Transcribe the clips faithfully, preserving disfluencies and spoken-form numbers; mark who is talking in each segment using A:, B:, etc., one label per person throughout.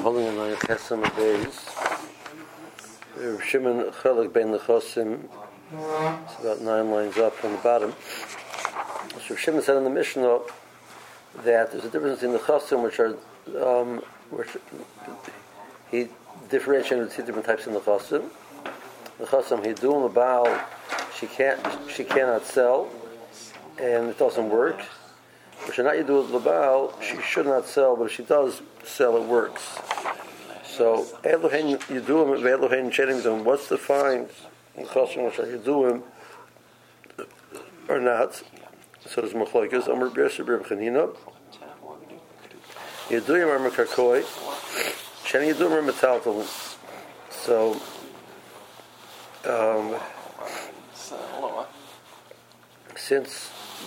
A: holding a nine chesam of days. Rav Shimon Chelek Ben Nechosim. It's about nine lines up on the bottom. So Rav Shimon said in the Mishnah that there's a difference in the chosim, which are um, which he differentiated two different types in the chosim. The chosim hidum l'baal, she can't, she cannot sell, and it doesn't work. If she not yidu l'baal, she should not sell, but if she does sell, it works. So Elohen yiduim ve'Elohen shenim, what's the fine in chosim which are yiduim or not? So there's machlokes. Amar b'yasser b'Reb Chanina. Yiduim are mekakoi, shenim yiduim are metaltalin. So. Um, since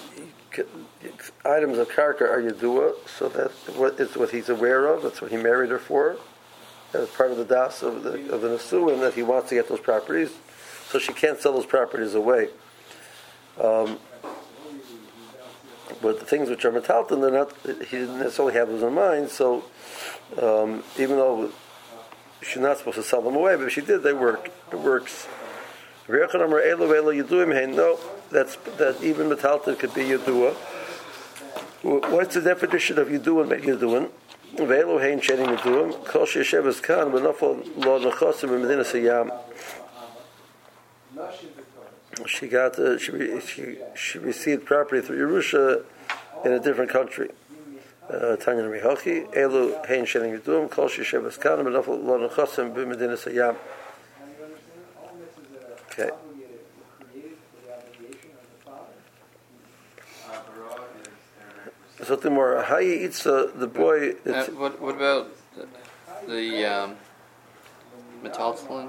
A: items of karka are yedua, so that's what is what he's aware of. That's what he married her for. As part of the das of the of the nesuin, that he wants to get those properties, so she can't sell those properties away. Um, but the things which are metalton, they're not. He didn't necessarily have those in mind. So um, even though she's not supposed to sell them away, but if she did, they work. It works. No, that's that even metalton could be yedua. What's the definition of yedua and yedua? Ve'elu hein shenim yeduim kol she'yeshev es kan v'nafal lo nechosim b'medinas hayam. She got uh, she, she she received property through Yerusha in a different country. Tanya Mihachi elu hein shenim yeduim kol she'yeshev es kan v'nafal lo nechosim b'medinas hayam. Okay. Something more. Hayi Itza, the boy.
B: Uh, what, what about the, the um, metaltalin?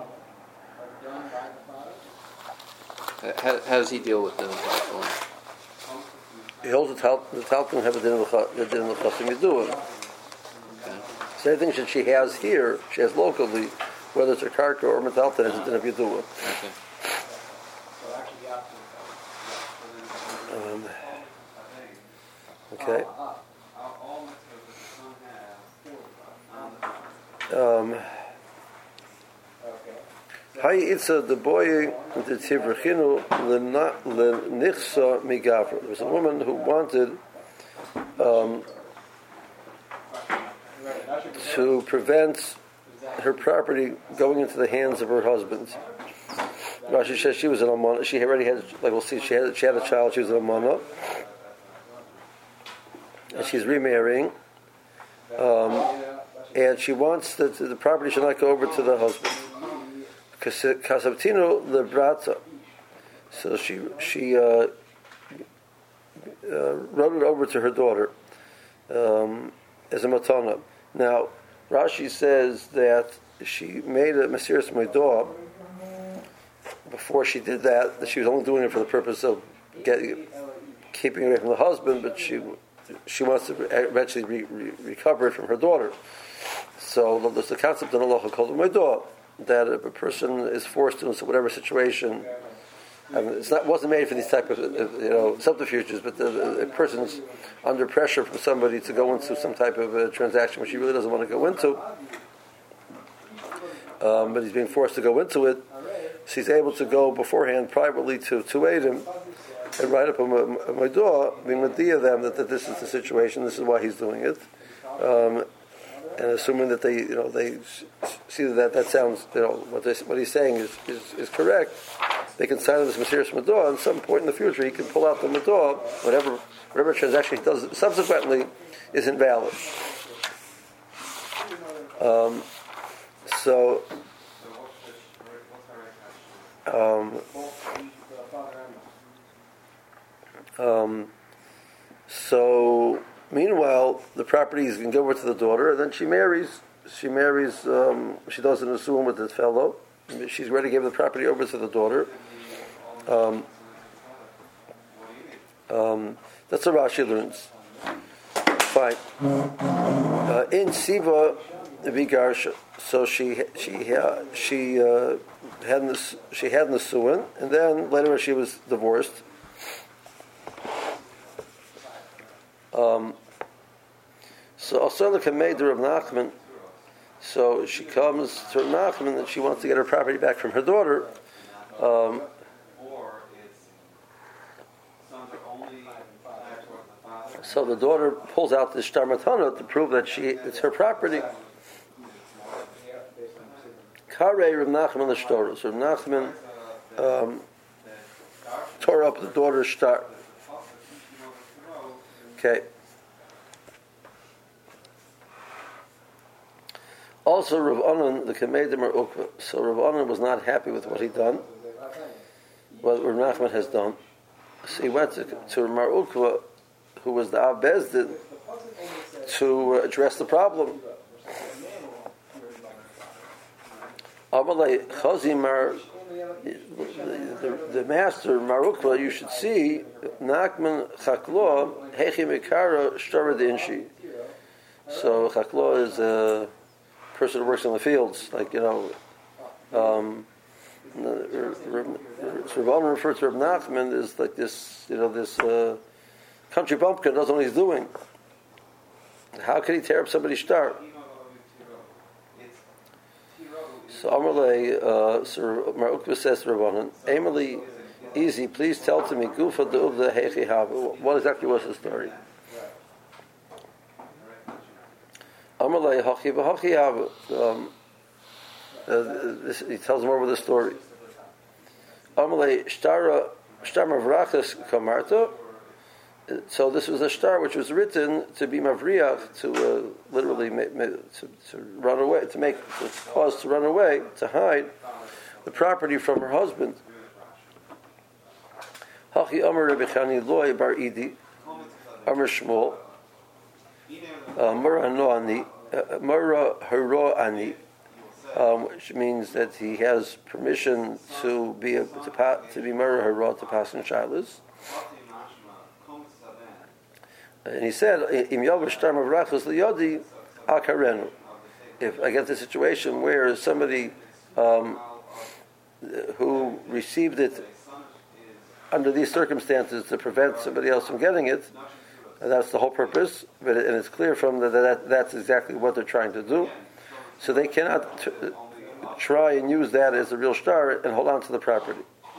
B: How, how does he deal with the metaltalin?
A: He holds the metaltalin have a din of the chosim yeduim. Same thing that she has here, she has locally, whether it's a karka or metaltalin, has a din of yeduim.
B: Okay.
A: Um, okay. Um, Hi, it's a the boy the tivrachinu lenichsa migavra. There was a woman who wanted um, to prevent her property going into the hands of her husband. Rashi says she was an almana. She already had, like we'll see, she had she had a child. She was an almana, and she's remarrying, um, and she wants that the property should not go over to the husband. Kasabtino lebrata. So she she uh, uh, wrote it over to her daughter um, as a matana. Now Rashi says that she made a mesiras moedah. Before she did that, that she was only doing it for the purpose of getting, keeping away from the husband, but she she wants to eventually re, re, recover it from her daughter. So there's the concept in Allah called moedah, that if a person is forced into whatever situation, I mean, it's not wasn't made for these type of you know subterfuges, but the, a person's under pressure from somebody to go into some type of a transaction which he really doesn't want to go into, um, but he's being forced to go into it. So he's able to go beforehand privately to, to aid him and write up a moedah, being media them that, that this is the situation, this is why he's doing it, um, and assuming that they, you know, they see that that sounds, you know, what they, what he's saying is, is, is correct. They can sign this mesiras moedah. At some point in the future, he can pull out the moedah. Whatever whatever transaction he does subsequently is invalid. Um, so. Um, um, so meanwhile, the properties can go over to the daughter, and then she marries. She marries. Um, she doesn't assume with this fellow. She's ready to give the property over to the daughter. Um, um, that's what Rashi learns. Fine. Uh, in Siva Vigarsha, so she she uh, she. Uh, Had this, she had nesuin, and then later she was divorced. Um, so Asala Kamei de Rav Nachman. So she comes to Nachman and she wants to get her property back from her daughter. Um, so the daughter pulls out this shtar matana to prove that she it's her property. Karei Rav Nachman l'shtoros. Rav Nachman um, tore up the daughter's shtar. Okay. Also, Rav Anan, the Kamei Mar Ukva. So Rav Anan was not happy with what he done, what Rav Nachman has done. So he went to, to Mar Ukva, who was the Av Bezdin, to address the problem. Amalei Chazimar, the, the master Mar Ukva, you should see Nachman Chaklo Hechi Mikara Shtar Dinshi. So Chaklo is a person who works in the fields, like, you know, um, Ravon referred to Rav Nachman as like this, you know, this uh, country bumpkin knows what he's doing. How can he tear up somebody's shtar? So Amalei, uh, so Mar Ukva says to Ravon, Emily, easy, please tell to me, Gufa De'uvda Hechi Hava. What exactly was the story? Amalei Hachi V'Hachi Hava. Um, uh, this, he tells more about the story. Amalei Shtara Shtar Mavrachas Kamarta. So this was a shtar which was written to be mavriach, to uh, literally ma- ma- to, to run away, to make to cause to run away, to hide the property from her husband. Hachi Amar Rebbe Chani Loy Bar Idi Amar Shmuel Mara Noani Mara Haro Ani, which means that he has permission to be a, to pa, to be Mara Haro to pass in shilas. And he said, "Im Yav Shtar Mavrachos Liyodi Akarenu." If I get the situation where somebody um, who received it under these circumstances to prevent somebody else from getting it, and that's the whole purpose. But and it's clear from that that that's exactly what they're trying to do. So they cannot t- try and use that as a real shtar and hold on to the property.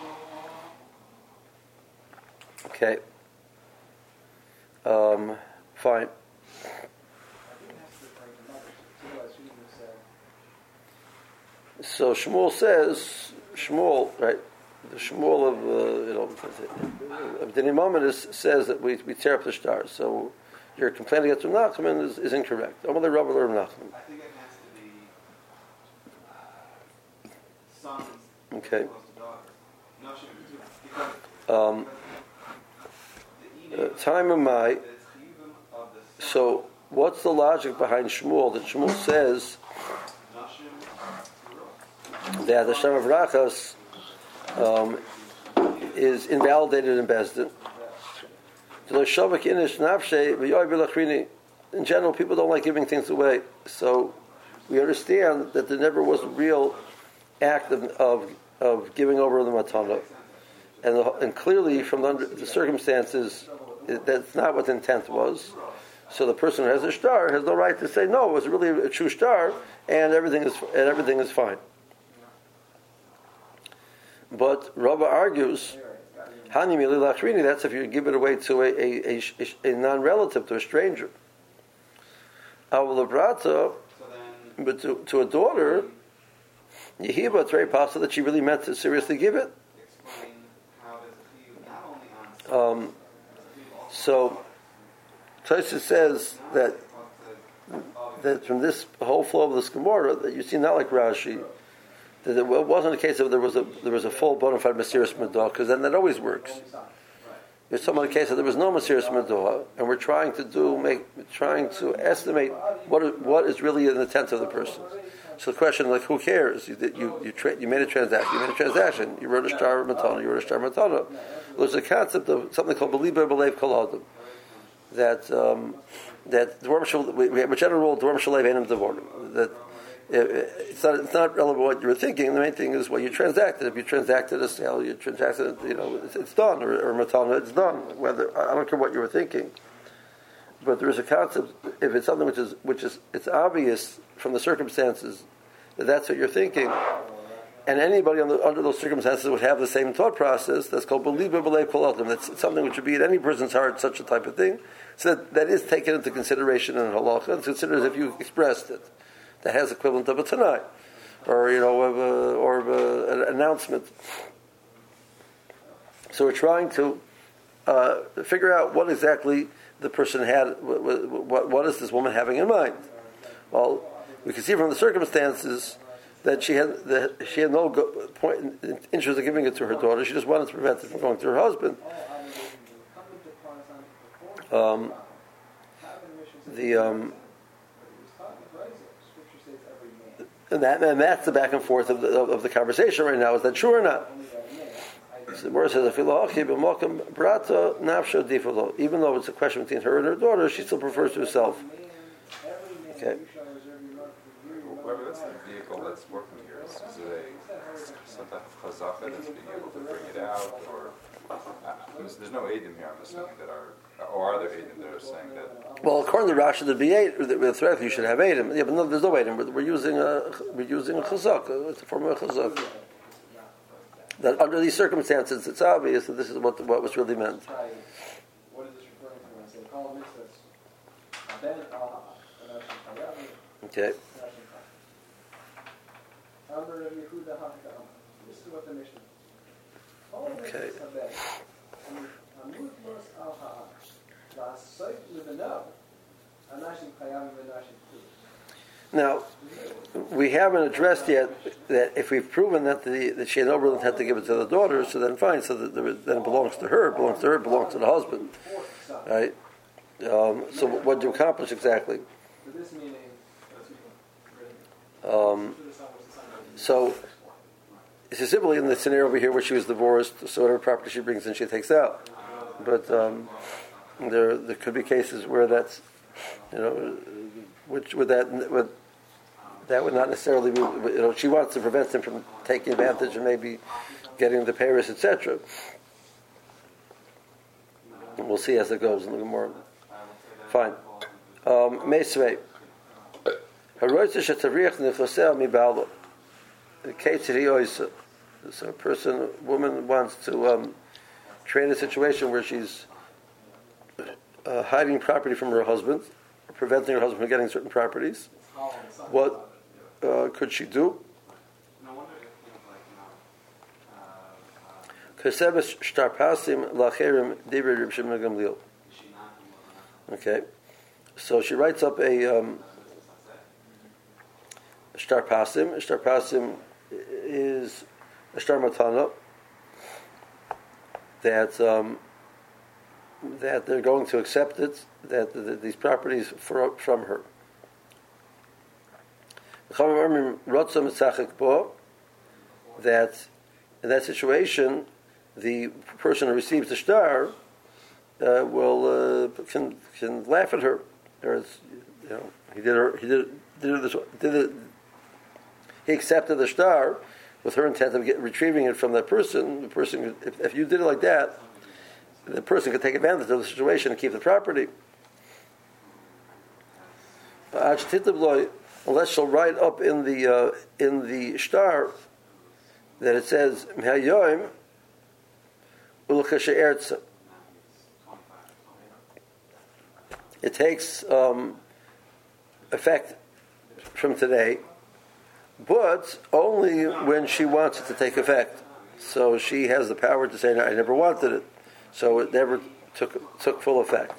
A: Okay. Um, fine. So Shmuel says, Shmuel, right? The Shmuel of, uh, you know, of Dini Maimonides says that we we tear up the shtar. So your complaint against Rav Nachman is, is incorrect. Amalei Rav Rav Nachman. Okay. Um, uh, time of my. So, what's the logic behind Shmuel? That Shmuel says that the Shem of Rachas um, is invalidated in Bezdin. In general, people don't like giving things away. So, we understand that there never was a real act of of, of giving over the matana. And, the, and clearly, from the, the circumstances, it, that's not what the intent was. So the person who has a shtar has no right to say no. It was really a true shtar, and everything is and everything is fine. But Rava argues, Hani mili lachrini. That's if you give it away to a a, a, a non-relative, to a stranger. Avulabrata, but to, to a daughter, Yehiba, it's very possible that she really meant to seriously give it. Um, so, Tosfos says that that from this whole flow of this Gemara that you see, not like Rashi, that it wasn't a case of there was a there was a full bona fide Mesiras Medah, because then that always works. It's some other case that there was no Mesiras Medah, and we're trying to do make trying to estimate what is, what is really in the intent of the person. So the question, like, who cares? You you you, tra- you made a transaction. You made a transaction. You wrote a shtar matana. You wrote a shtar matana. There's a concept of something called believe believe kol adam. That um, that we have a general rule. Dvarm shalev einam devorim. That it's not it's not relevant what you were thinking. The main thing is what you transacted. If you transacted a sale, you transacted. You know, it's, it's done. Or, or matana, it's done. Whether I don't care what you were thinking. but there is a concept. If it's something which is which is it's obvious from the circumstances that that's what you're thinking, and anybody under, under those circumstances would have the same thought process. That's called believer b'leiv kol adam. That's something which would be in any person's heart, such a type of thing. So that, that is taken into consideration in halacha. It's considered as if you expressed it. That has equivalent of a tanai, or you know, of a, or of a, an announcement. So we're trying to uh, figure out what exactly the person had. What, what, what is this woman having in mind? Well, we can see from the circumstances that she had that she had no go, point in, interest in giving it to her daughter. She just wanted to prevent it from going to her husband. Um, the um, and that and that's the back and forth of the, of, of the conversation right now. Is that true or not? So the Gemara says, even though it's a question between her and her daughter, she still prefers to herself. Okay.
C: Whoever that's the vehicle that's working here, is, is it a, some type of chazaka that's being able to bring it out, or uh, there's, there's no Eidim here, I'm assuming, that are, or are there Eidim that are saying that?
A: Well, according to Rashi, there'd be eight. With threat, you should have Eidim. Yeah, but no, there's no Eidim. We're, we're using a we're using a chazaka. It's a form of a chazaka. That under these circumstances, it's obvious that this is what what was really meant.
D: What is this referring to when I say call mitzvahs?
A: Okay.
D: This is what the mission.
A: Okay. Now, we haven't addressed yet that if we've proven that the that she had no real intent to give it to the daughter, so then fine. So that there, then it belongs to her. It belongs to her. It belongs to the husband. Right. Um, so what do you accomplish exactly? Um, so it's simply in the scenario over here where she was divorced, so whatever property she brings in, she takes out. But um, there there could be cases where that's, you know, which would that would that would not necessarily be, you know, she wants to prevent him from taking advantage and maybe getting the Paris, et cetera. We'll see as it goes a little more. Fine. Um, Meisvei. So a person, a woman wants to um, create a situation where she's uh, hiding property from her husband, or preventing her husband from getting certain properties. What uh, could she do? Okay, so she writes up a um, shtar pasim. Shtar pasim is a shtar matana that um, that they're going to accept it, that, that these properties for, from her. That in that situation, the person who receives the shtar uh, will uh, can can laugh at her. Or it's, you know, he did her, he did did this did it. He accepted the shtar with her intent of get, retrieving it from that person. The person, if, if you did it like that, the person could take advantage of the situation and keep the property. Unless she'll write up in the uh, in the shtar that it says "Mehayoim ulchashe'ertza." It takes um, effect from today, but only when she wants it to take effect. So she has the power to say, "No, I never wanted it," so it never took took full effect.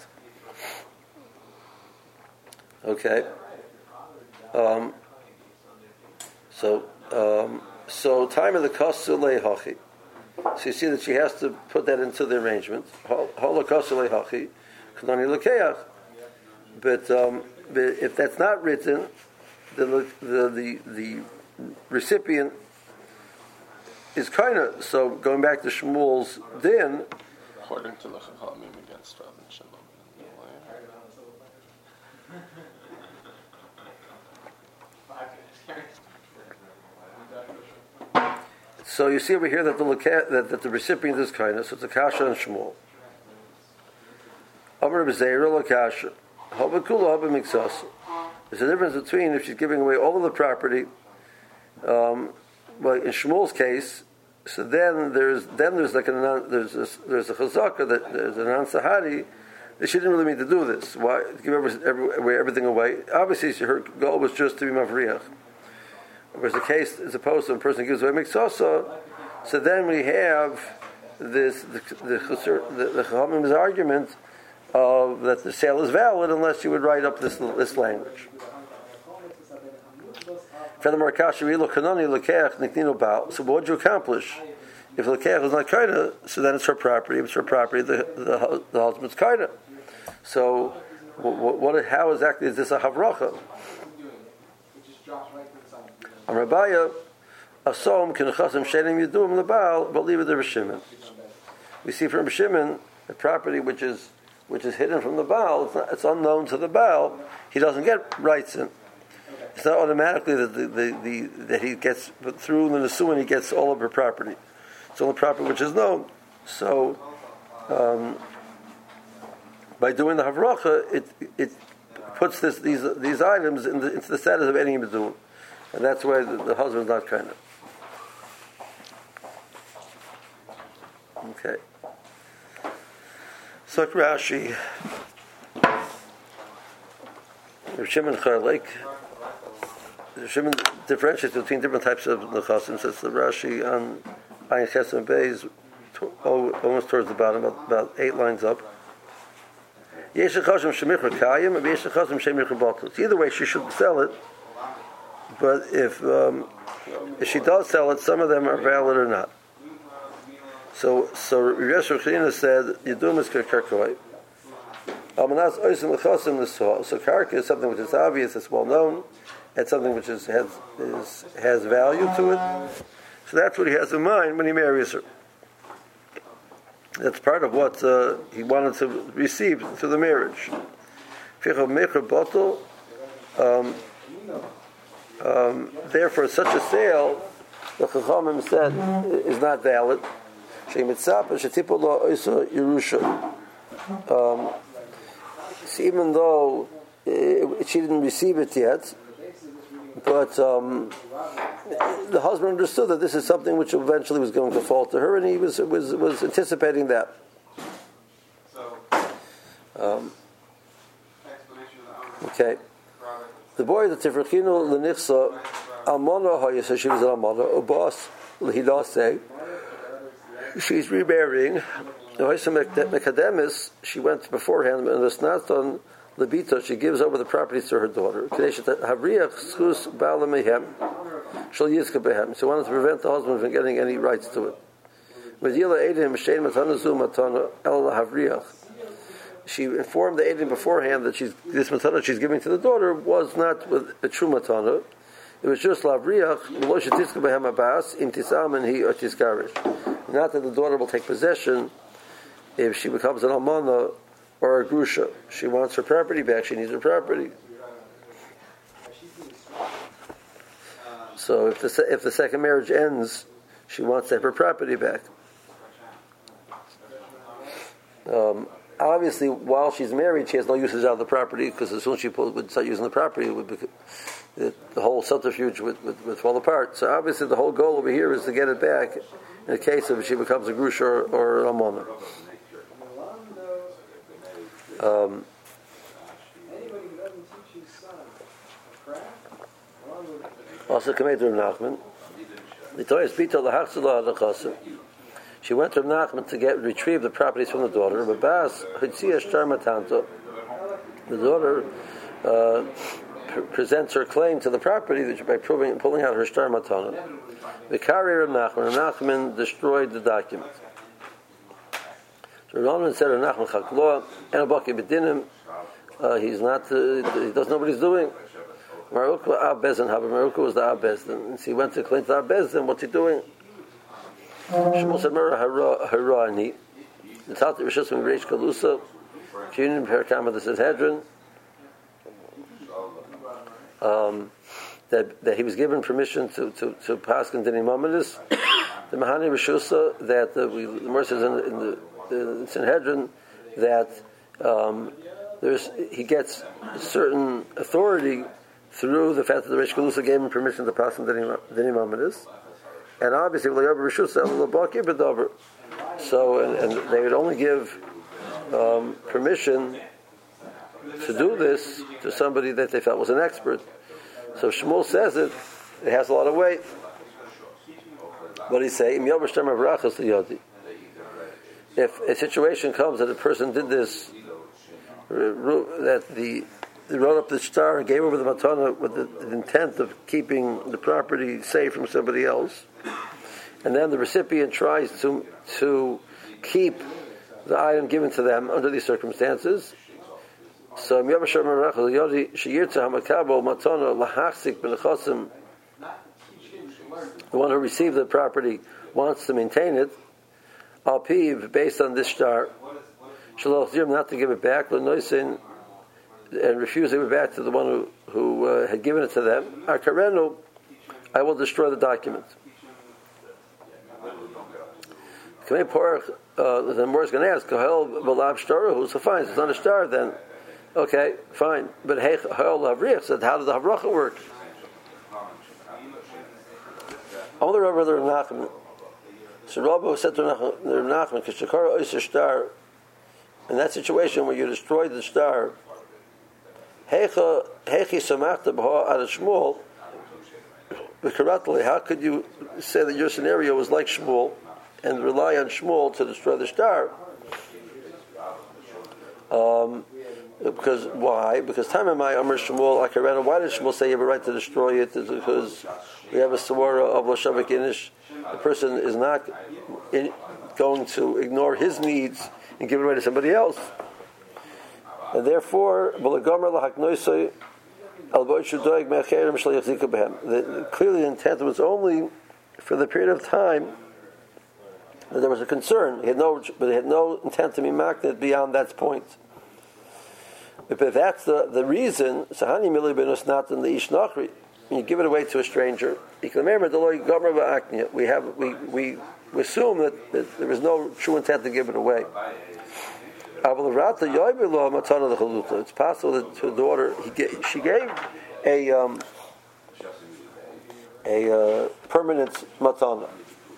A: Okay. Um, so, um, so time of the kosule hachi. So you see that she has to put that into the arrangement. Hola kosule hachi, kanani lekeach. But um, but if that's not written, the the the, the recipient is kind of, so going back to Shmuel's din.
E: According to the Chachamim against Rav and Shimon.
A: So you see over here that the that, that the recipient is kindness. So it's a kasha and Shmuel. Amar b'zeira l'kasha. Haba kula, haba miksas. There's a difference between if she's giving away all of the property, um, but in Shmuel's case, so then there's then there's like a there's a, there's a chazaka that there's an ansahari that she didn't really mean to do this. Why give every, every, everything away? Obviously, she, her goal was just to be mavriach. Whereas the case, as opposed to a person who gives away miksasa, so then we have this the the the, the Chachamim's argument of that the sale is valid unless you would write up this this language. So what would you accomplish? If the lekech is not kaina, so then it's her property. If it's her property, the the, the husband's kaina. So, what, what? How exactly is this a havracha? On Rabaya, asom k'nechasim shenim yidum lebal, believe it the Shimon. We see from Shimon the property which is which is hidden from the Baal. It's, not, it's unknown to the Baal. He doesn't get rights in. It's not automatically that the, the, the that he gets, but through the Nesuin he gets all of her property. It's only property which is known. So, um, by doing the havracha, it it puts this these these items in the, into the status of any medun, and that's why the, the husband's not kind of. Okay. So Rashi, Shimon Charlik. Shimon differentiates between different types of nechasim. Says the Rashi on Ayin Chesem Beis, almost towards the bottom, about, about eight lines up. Yesh nechasim shemichra kayim, and yesh nechasim shemichra batul. Either way, she should sell it. But if um, if she does sell it, some of them are valid or not. So so Yesh Rechina said Yidum is karkoi. Almanas oisim lechasim l'soh. So karka is something which is obvious, it's well known. It's something which is, has is, has value to it. So that's what he has in mind when he marries her. That's part of what uh, he wanted to receive through the marriage. Um, um, therefore, such a sale, the Chachamim said, is not valid. Um, so even though it, she didn't receive it yet, but um, the husband understood that this is something which eventually was going to fall to her, and he was was was anticipating that. Um, okay, the boy the tifrechinu lenichsa almana hayisa, she was an almana. Ubas lehidase, she's remarrying. Mekademis, she went beforehand, and the snaton lebita, she gives over the properties to her daughter. She wanted to prevent the husband from getting any rights to it. She informed the Eidim beforehand that she's, this matana she's giving to the daughter was not with a true matana. It was just lavriach, not that the daughter will take possession if she becomes an almana or a grusha. She wants her property back. She needs her property. So if the if the second marriage ends, she wants to have her property back. Um, obviously, while she's married, she has no usage out of the property, because as soon as she would start using the property, it would be, the, the whole subterfuge would, would, would fall apart. So obviously, the whole goal over here is to get it back in the case of she becomes a grusha or, or a almana. Um, also, Kamed Rav Nachman, the Torah Bito LaHachzela HaLachasim. She went to Rav Nachman to get retrieve the properties from the daughter. But Bas Hitzia Shtar Matanto, the daughter uh, pr- presents her claim to the property by proving pulling out her Shtar Matana. The Kari Rav Nachman, Rav Nachman destroyed the document. So Rav Nachman said, Rav Nachman Chakloa and Abaki B'dinim. He's not. Uh, he doesn't know what he's doing. Marukah Ab Bezdin, Marukah was the Ab Bezdin. And so he went to claim to Ab Bezdin. What's he doing? Shmuel said, "Mera hara harani." The Talmud Rishus from Reish Kalusa, Kiyunim Perkama the Sanhedrin, um, that that he was given permission to to to pass in Dinim Mamadis. The Mahani Rishusa that uh, we the Mercer in, in the, the Sanhedrin that um, there's he gets certain authority through the fact that the Reish Galusa gave him permission to pass him the Nimamadis. And obviously, so and, and they would only give um, permission to do this to somebody that they felt was an expert. So Shmuel says it, it has a lot of weight. What he say? If a situation comes that a person did this, that the they wrote up the star and gave over the matana with the, the intent of keeping the property safe from somebody else, and then the recipient tries to to keep the item given to them under these circumstances. So the one who received the property wants to maintain it, al piv, based on this star, not to give it back, and refuse to give it back to the one who, who uh, had given it to them. Akarenu, I will destroy the document. Uh, the more is going to ask, so fine, it's not a star then. Okay, fine. But hey, said, how did the havracha work? I wonder whether Nachman. So Rabbi said to Nachman, Kishakara is a star. In that situation where you destroyed the star, Hechi Samachta B'ha Ad Shmuel, how could you say that your scenario was like Shmuel and rely on Shmuel to destroy the star? Um, because why? Because time in my Amr Shmuel Akarena. Why did Shmuel say you have a right to destroy it? Is because we have a Sawara of Lashavik Inish. The person is not in, going to ignore his needs and give it away to somebody else. And therefore, the, clearly the intent was only for the period of time that there was a concern. He had no, but he had no intent to be magnet beyond that point. If that's the, the reason, Sahani Mili Benus not in the Ish Nachri, when you give it away to a stranger, we have we we, we assume that, that there was no true intent to give it away. It's possible that to the daughter he gave, she gave a um, a uh, permanent matana.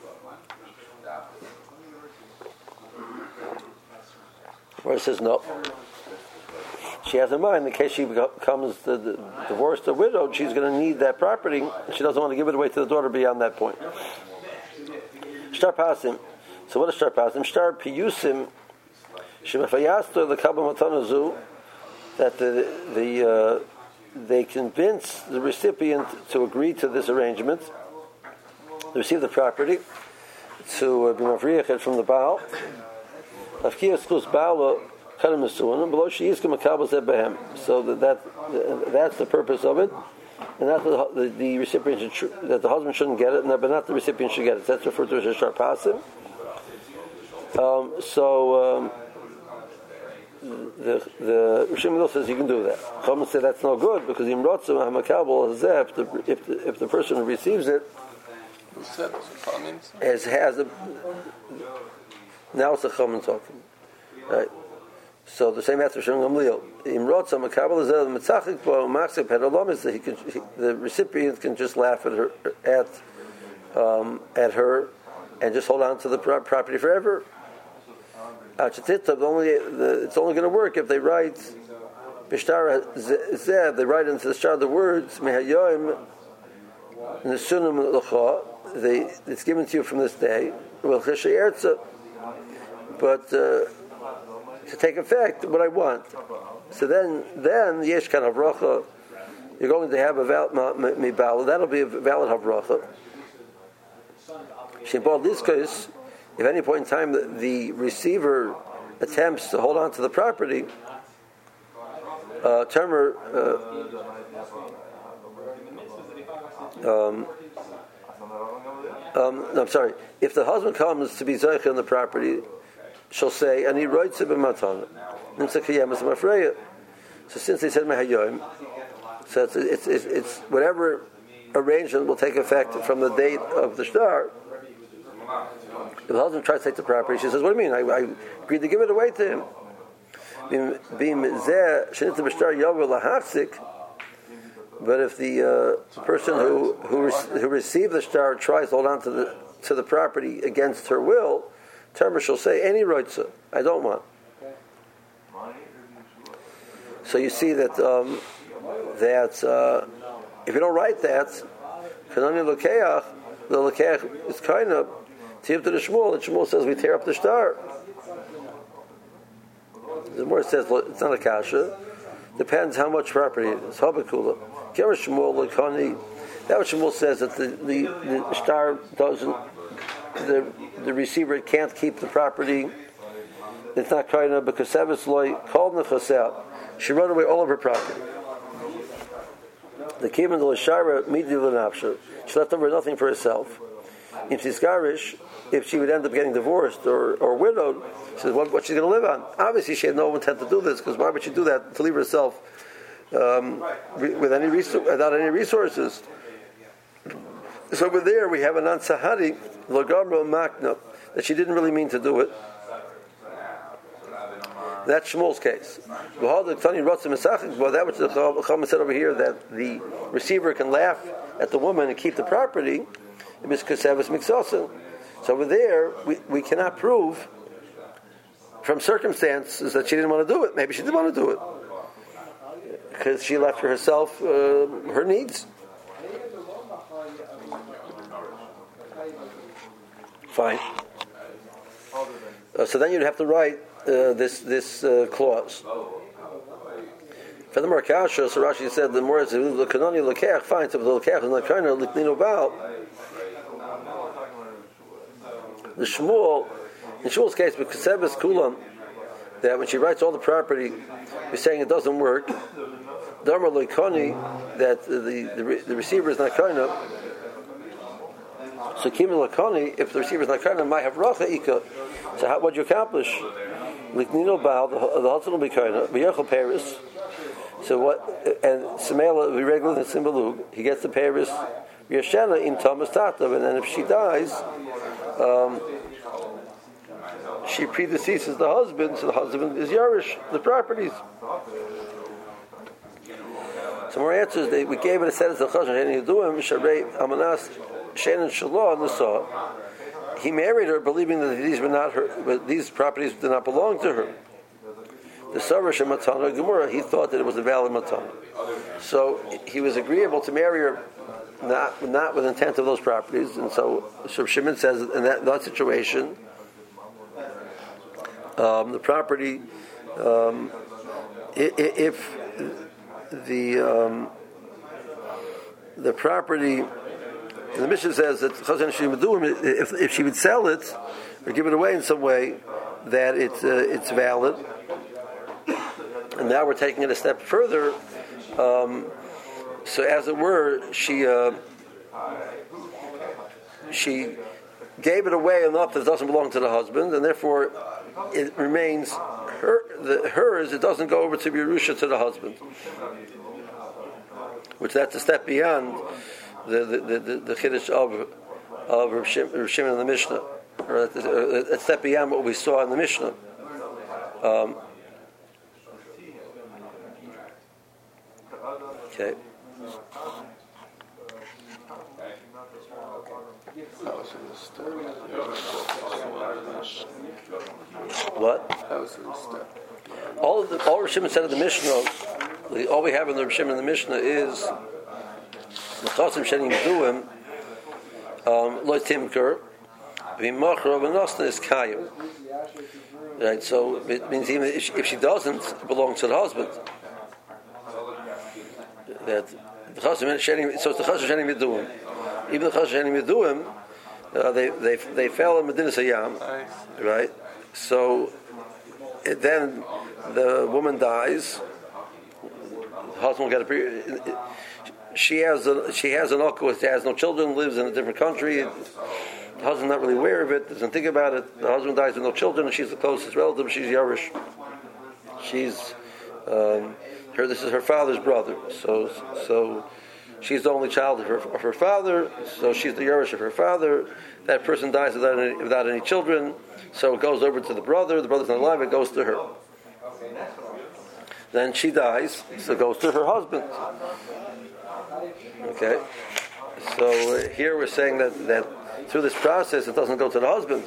A: Where it says no. She has in mind, in case she becomes the, the, divorced or widowed, she's going to need that property, and she doesn't want to give it away to the daughter beyond that point. Shtar pasim. So what is shtar pasim? Shtar piyusim. Shemafayasto the kabel matanazu, that the the uh, they convince the recipient to agree to this arrangement, to receive the property, to uh, be mavriachet from the Baal. Afkiyas klus Baal. So that, that that's the purpose of it, and not the, the, the recipient should, that the husband shouldn't get it, and that, but not the recipient should get it. That's referred to as a shtar pasim. Um, so um, the the Rishon says you can do that. Chachamim say that's no good because if the if the, if the person receives it as has a now it's a Chachamim talking, right? So the same answer Shem Gamliel. Imrotza Makabel is the Mitzachik Bo Maxip Hedolom is that he can he, the recipient can just laugh at her at um, at her and just hold on to the pro- property forever. Only the, it's only going to work if they write Bishtar Zeh. They write into the shtar the words Mehayoim Nesunim L'cha. They it's given to you from this day. Well, but. Uh, to take effect what I want. So then, then yesh kan havracha. You're going to have a valid mibal. That'll be a valid havracha. Shebal diskus. If at any point in time the, the receiver attempts to hold on to the property, uh, termer. Uh, um, um, no, I'm sorry. If the husband comes to be zoich on the property, she'll say, and he writes it in matana. So since they said mehayoim, so it's, it's, it's, it's whatever arrangement will take effect from the date of the shtar. If the husband tries to take the property, she says, "What do you mean? I, I agreed to give it away to him." But if the uh, person who who, who received the star tries to hold on to the to the property against her will, Terma shall say, any rights I don't want. So you see that um, that uh, if you don't write that, Kanani Lokeach, the Lokeach is kind of Tiyuv to the Shmuel, and Shmuel says we tear up the star. The more it says it's not a kasha. Depends how much property it is. Habakula. Kira Shmuel Lokani. That what Shmuel says that the, the, the star doesn't, the the receiver can't keep the property. It's not kind of because Sevis Loy called Nechasel. She run away all of her property. The Kiman L'Shara Midi L'Nafsha. She left over nothing for herself. If she's garish, if she would end up getting divorced or, or widowed, she says, what, what's she going to live on? Obviously, she had no intent to do this, because why would she do that to leave herself um, with any resor- without any resources? So over there, we have an ansahari logamra makna that she didn't really mean to do it. That's Shmuel's case. Well, that which the Chacham said over here, that the receiver can laugh at the woman and keep the property, so over there, we, we cannot prove from circumstances that she didn't want to do it. Maybe she didn't want to do it because she left for herself uh, her needs. Fine. Uh, so then you'd have to write uh, this this uh, clause. For the Markasha, so Rashi said the more is the Kanani Lekech, fine, so the Lekech is not kind of Liknino Baal. The Shmuel, in Shmuel's case, with Kesebes Kulam, that when she writes all the property, he's saying it doesn't work. Dharma Lekoni, that the, the the receiver is not kind of. So Kimi Lekoni, if the receiver is not kind of, might have Racha Ika. So how would you accomplish? Liknino Baal, the, the husband will be kind of, B'yachal Paris. So what? And Samela, we regularly in Simbalug, he gets the Paris. Yeshena in Thomas Tatav, and then if she dies, um, she predeceases the husband, so the husband is Yarish, the properties. Some more answers, they, we gave it a sentence of Chazon, and do him, Sharei Amanas, Shannon Shalom, and the saw. He married her believing that these were not her, but these properties did not belong to her. The Sarash and Matana Gemara, he thought that it was a valid Matana. So he was agreeable to marry her not not with intent of those properties, and so so Shimon says in that, that situation, um, the property, um, if the um, the property, the Mishnah says that Chazan she would do if if she would sell it or give it away in some way, that it's uh, it's valid. And now we're taking it a step further. Um, so, as it were, she uh, she gave it away enough that it doesn't belong to the husband, and therefore it remains her the, hers. It doesn't go over to Yerusha to the husband, which that's a step beyond the the the, the, the chiddush of of Rav Shimon in the Mishnah, or a, a step beyond what we saw in the Mishnah. Um, Okay. What? All of the all Rav Shimon said in the Mishnah, all we have in the Rav Shimon in the Mishnah is the Chasim Shenim Duim, Lo Timker, V'Machra V'Nosna is Kayim. Right. So it means even if she, if she doesn't, it belongs to the husband. That the Chasam Shenim, so it's the Chasam Shenim Yeduim. Even the Chasam Shenim Yeduim, uh, they they they fell in Medina Sayyam, right? So it, then the woman dies. The husband will get a. She has a, she has an uncle. She has no children. Lives in a different country. The husband's not really aware of it. Doesn't think about it. The husband dies with no children, and she's the closest relative. She's Yarish. She's. Um, Her, this is her father's brother, so so she's the only child of her, of her father. So she's the Yerush of her father. That person dies without any, without any children, so it goes over to the brother. The brother's not alive; it goes to her. then she dies, so it goes to her husband. Okay? So uh, here we're saying that, that through this process it doesn't go to the husband.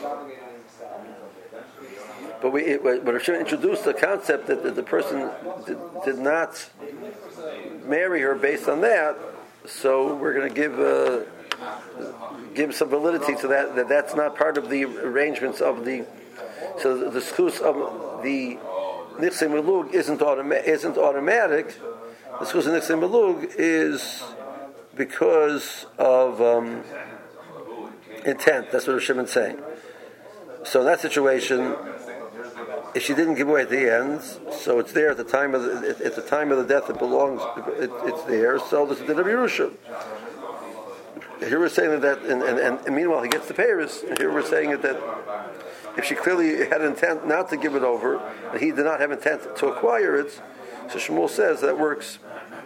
A: But we, it, but Rav Shimon introduced the concept that, that the person did, did not marry her based on that, so we're going to give uh, give some validity to that, that that's not part of the arrangements of the, so the, the schus of the Nichsei Melug isn't, automa- isn't automatic. The schus of Nichsei Melug is because of um, intent. That's what Rav Shimon's saying. So in that situation, if she didn't give away at the end, so it's there at the time of the, at the time of the death. It belongs. It, it's there. So this is the Yerusha. Here we're saying that, and, and, and meanwhile he gets the payers. Here we're saying that if she clearly had intent not to give it over, and he did not have intent to acquire it, so Shmuel says that works.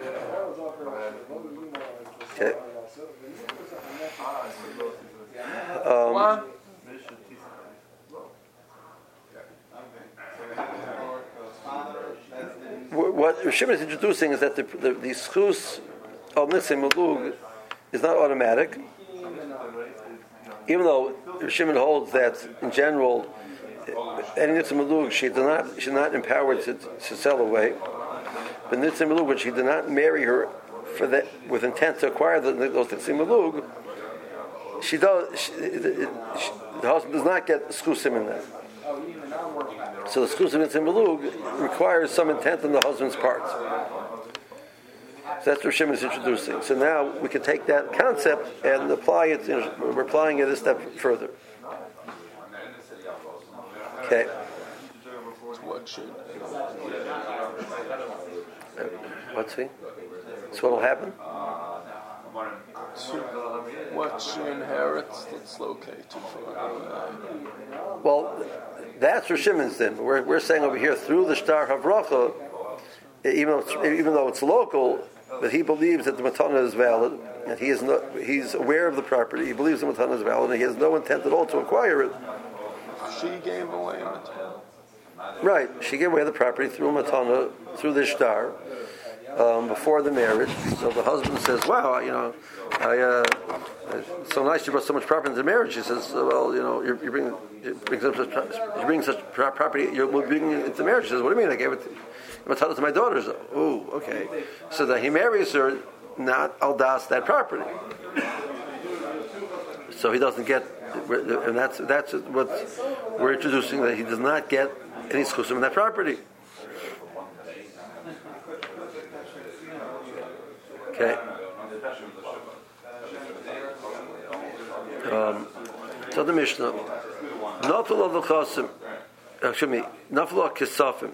A: Okay. Um, what Rav Shimon is introducing is that the the, the schus of Nichsei Melug is not automatic, even though Rav Shimon holds that in general any Nichsei Melug she did not she's not empowered to, to sell away, but Nichsei Melug, when she did not marry her for that with intent to acquire the, those Nichsei Melug, she does she, the, she, the husband does not get schusim in that. So the schus of Nichsei Melug requires some intent on the husband's part. So that's what Shimon is introducing. So now we can take that concept and apply it. You know, we're applying it a step further. Okay.
E: What should?
A: What's he? So what will happen?
E: What she inherits that's located for her.
A: Well, that's Rav Shimon's then. We're we're saying over here through the Shtar Havracha, even though it's, even though it's local, that he believes that the matana is valid, and he is not, he's aware of the property. He believes the matana is valid, and he has no intent at all to acquire it.
E: She gave away matana.
A: Right, she gave away the property through matana, through the Shtar, um, before the marriage. So the husband says, "Wow, you know, I, uh, it's so nice you brought so much property into marriage." He says, "Well, you know, you're, you're bringing, you're bringing such, you're bringing such property, you're bringing it into marriage." He says, "What do you mean? I gave it to, to my daughters." Oh, okay. So that he marries her, not al das that property. So he doesn't get, and that's that's what we're introducing, that he does not get any schusim in that property. Okay. Um, so the Mishnah, Nafal of the Chasim, excuse me, Nafal of Kesafim.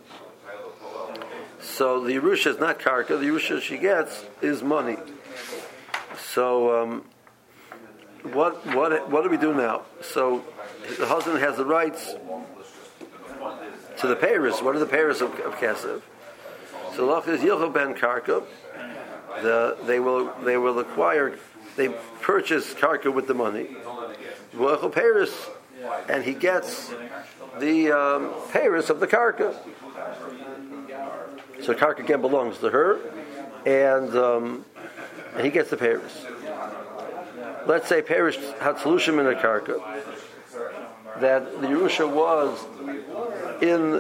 A: So the Yerusha is not karka. The Yerusha she gets is money. So um, what what what do we do now? So the husband has the rights to the payers. What are the payers of, of Kesef? So Lach is Yilchel ben karka. The, they will they will acquire, they purchase karka with the money, and he gets the um, payers of the karka. So karka again belongs to her, and, um, and he gets the payers. Let's say payers had solution in a karka, that the Yerusha was in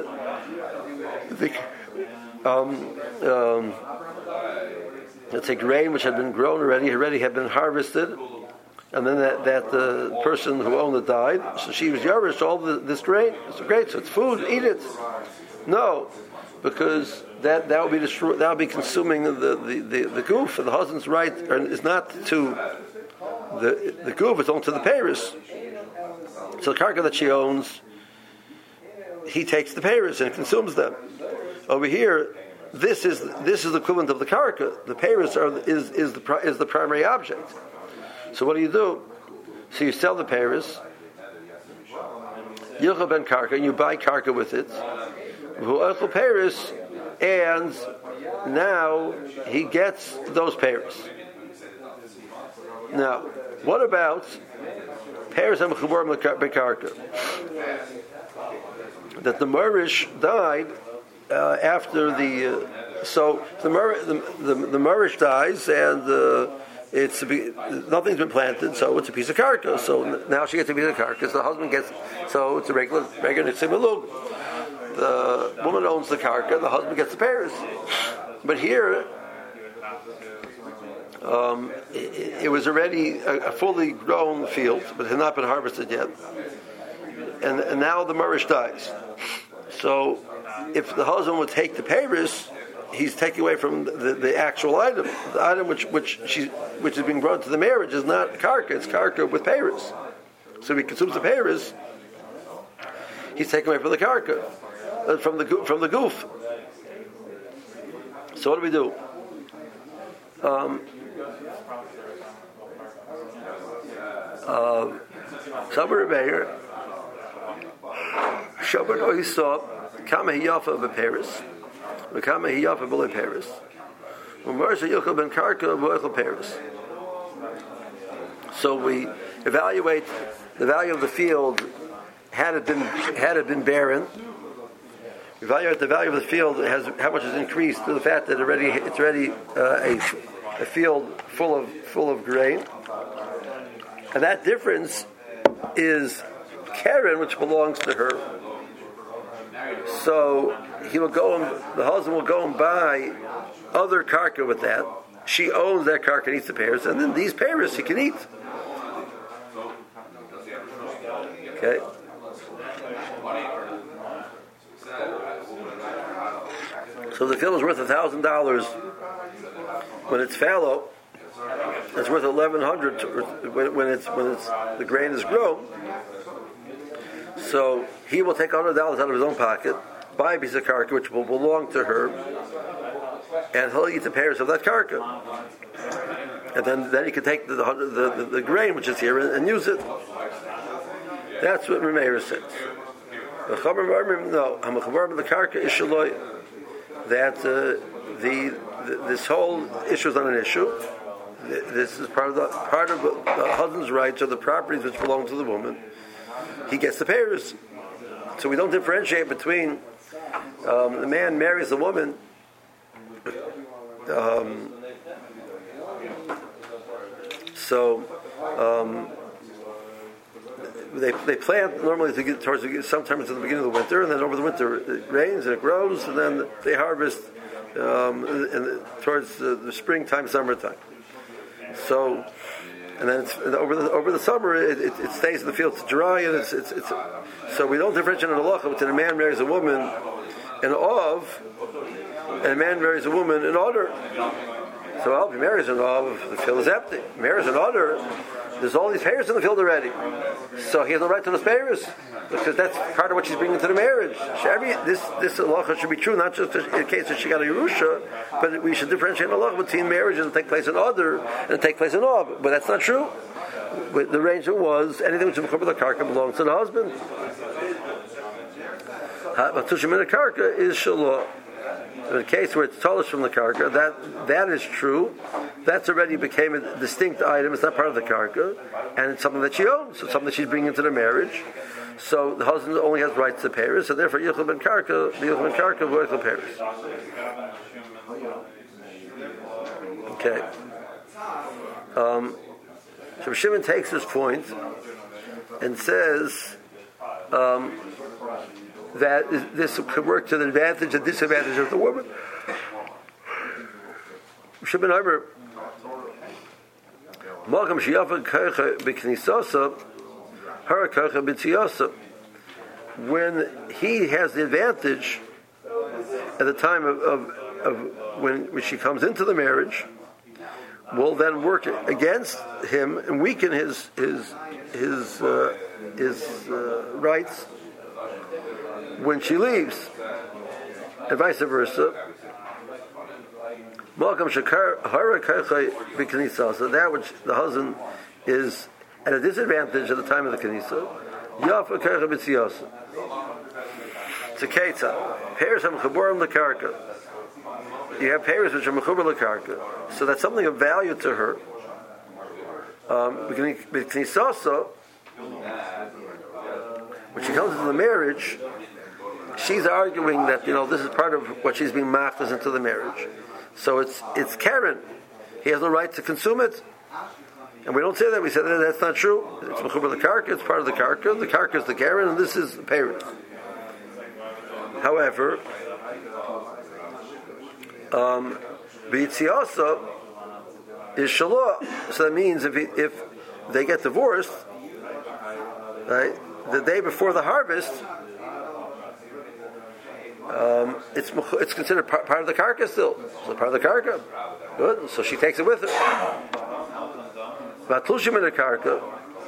A: the um, um, let's say grain which had been grown already, already had been harvested, and then that, that the person who owned it died, so she was yarish all the, this grain. It's great, so it's food, eat it. No, because that that would be destroy, that would be consuming the the, the, the goof. The husband's right is not to the the goof; it's only to the payers. So the karka that she owns, he takes the payers and consumes them. Over here, This is this is the equivalent of the karka. The payers are is is the is the primary object. So what do you do? So you sell the payers, Yilchel ben karka, and you buy karka with it. V'u'echel payers, and now he gets those payers. Now, what about payers and mechubar ben karka? That the Morish died uh, after the uh, so the Mer- the the, the Murish dies and uh, it's a be, nothing's been planted, so it's a piece of karka. So now she gets a piece of karka. So the husband gets, so it's a regular regular similug. The woman owns the karka, the husband gets the pairs. But here, um, it, it was already a, a fully grown field, but it had not been harvested yet. And, and now the Murish dies. So if the husband would take the pairs, he's taking away from the, the actual item. The item which which she which is being brought to the marriage is not karka, it's karka with pairs. So if he consumes the pairs, he's taking away from the karka, uh, from the from the goof. So what do we do? Um, uh, Sabar Meir, Shabar Oisah, Kama Hiyafa Beparis, Kama Hiyafa B'le Paris, Umarsha Yochel Ben Karka B'Oichel Paris. So we evaluate the value of the field had it been had it been barren. We evaluate the value of the field has how much has increased to the fact that already it's already uh, a a field full of full of grain, and that difference is Karen, which belongs to her. So he will go and the husband will go and buy other karka with that. She owns that karka and eats the pears, and then these pears he can eat. Okay. So the field is worth a thousand dollars when it's fallow. It's worth eleven hundred when it's when it's the grain is grown. So he will take hundred dollars out of his own pocket, buy a piece of karka which will belong to her, and he'll eat the pears of that karka. And then, then he can take the the, the, the grain which is here and, and use it. That's what Rameir says. No, the karka is shaloi. That uh, the, the this whole issue is not an issue. This is part of the part of the husband's rights or the properties which belong to the woman. He gets the pairs, so we don't differentiate between um, the man marries the woman. Um, so um, they they plant normally to get towards the, sometimes at the beginning of the winter, and then over the winter it rains and it grows, and then they harvest um, in, in, towards the, the springtime, summertime. So, and then it's, and over the over the summer it, it, it stays in the field to dry, and it's it's, it's so we don't differentiate in halacha between a man marries a woman in of, and a man marries a woman in order. So well, if he marries an of, the field is empty. If he marries an order, there's all these pairs in the field already. So he has no right to those pairs, because that's part of what she's bringing to the marriage. So every, this this halacha should be true, not just in case that she got a Yerusha, but we should differentiate halacha between marriages that take place in order and take place in Av. But that's not true. The arrangement was anything which is mechubar the karka belongs to the husband. Matushim in the karka is shalom. In the case where it's tolish from the karka, that that is true. That's already became a distinct item. It's not part of the karka, and it's something that she owns. It's something that she's bringing into the marriage. So the husband only has rights to Paris, so therefore Yichel ben Karka, the Yichel ben Karka, Yichel Paris. Okay. Um, so Shimon takes this point and says um, that this could work to the advantage and disadvantage of the woman. Shimon Omer, Malkam Shiyafa Kocha B'Knisasa, Hara Kocha B'Tziyasa. When he has the advantage at the time of, of, of when, when she comes into the marriage, will then work against him and weaken his his his uh, his uh, rights when she leaves, and vice versa. Malkam Shakar Hara Kocha B'Knisasa, so that which the husband is at a disadvantage at the time of the Knisa, Yafa Kocha B'Tziyasa. It's a ketzah. Pairs have mechubarim lekarka. You have pairs which are mechubar lekarka. So that's something of value to her. Um, B'Knisasa, when she comes into the marriage, she's arguing that, you know, this is part of what she's being machtas into the marriage. So it's it's Karen. He has no right to consume it. And we don't say that. We say that that's not true. It's mechubar the karka. It's part of the karka. The karka is the Karen, and this is the parent. However, um, b'yitziasa is shalah. So that means if he, if they get divorced, right, the day before the harvest, um, it's it's considered part, part of the karka still. So part of the karka. Good. So she takes it with her. Vatlushim in the karka,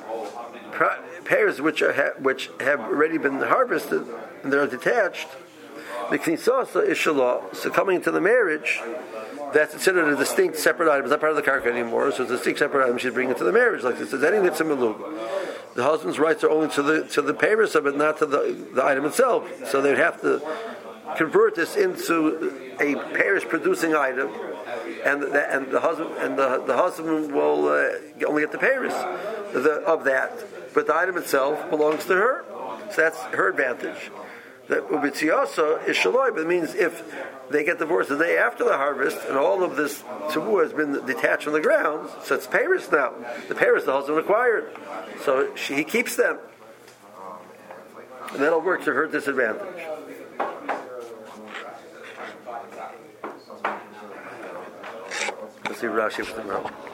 A: pears which are ha- which have already been harvested and they're detached. The knisasa is shalah. So coming into the marriage, that's considered a distinct separate item. It's not part of the karka anymore. So it's a distinct separate item. She'd bring it to the marriage, like it says any nitzim melug. The husband's rights are only to the to the payers of it, not to the the item itself. So they'd have to convert this into a parish producing item, and the, and the husband and the the husband will uh, only get the payers of that, but the item itself belongs to her. So that's her advantage. That ubitziasa is shaloi, but it means if they get divorced the day after the harvest and all of this tavu has been detached from the ground, so it's payers now. The payers the husband acquired, so she, he keeps them, and that'll work to her disadvantage. Let's see Rashi for tomorrow.